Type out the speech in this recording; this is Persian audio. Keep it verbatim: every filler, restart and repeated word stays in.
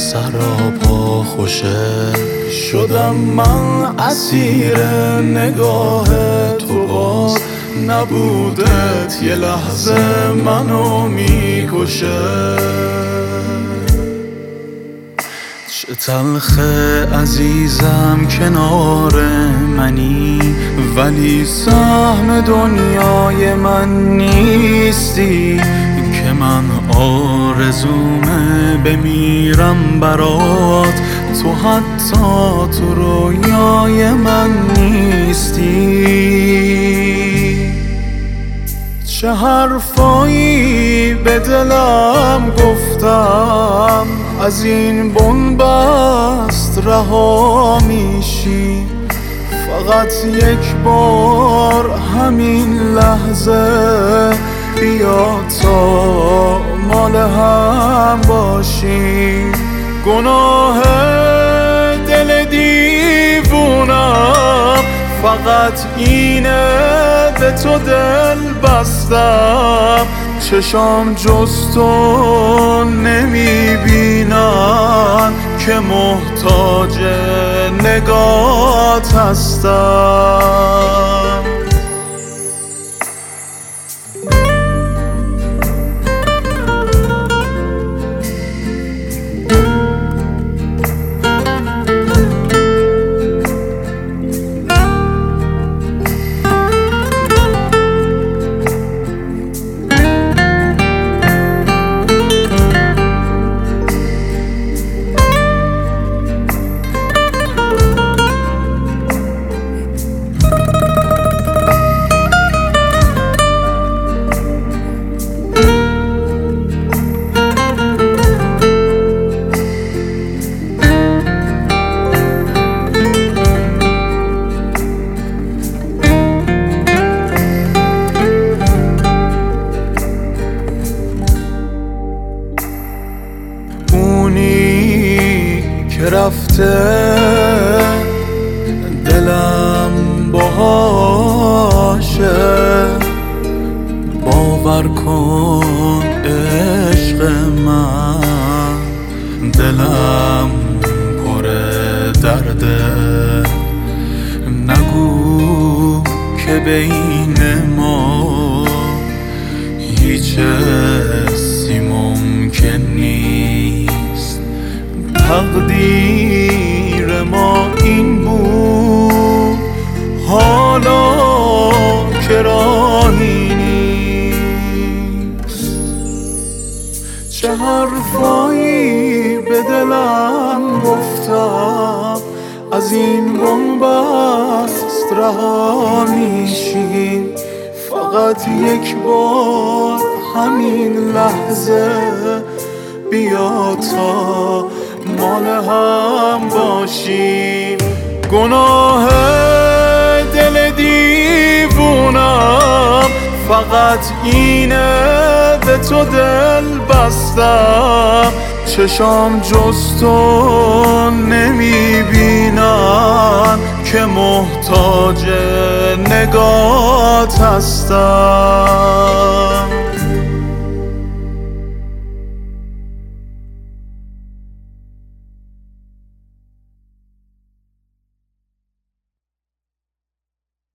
سراپا خوشه شدم من اسیر نگاه تو، باز نبودت یه لحظه منو میکشه. چه تلخه عزیزم کنار منی، ولی سهم دنیای من نیستی که من آرزومه بمیرم برات، تو حتی تو رویای من نیستی. چه حرفایی به دلم گفتم، از این بنبست رها میشی، فقط یک بار همین لحظه بیا تا مال هم باشی. گناه دل دیوونم فقط اینه به تو دل بستم، چشام جز تو نمیبینن که محتاج نگات هستم. که رفته دلم باهاشه، باور کن عشق من دلم پر درده. نگو که بین ما هیچ حسی ممکن نیست، تقدیر ما این بود حالا که راهی نیست. چه حرفایی به دلم گفتم، از این بنبست رها میشی، فقط یک بار همین لحظه بیا تا مال هم باشیم. گناه دل دیوونم فقط اینه به تو دل بستم، چشام جز تو نمیبینن که محتاج نگات هستم.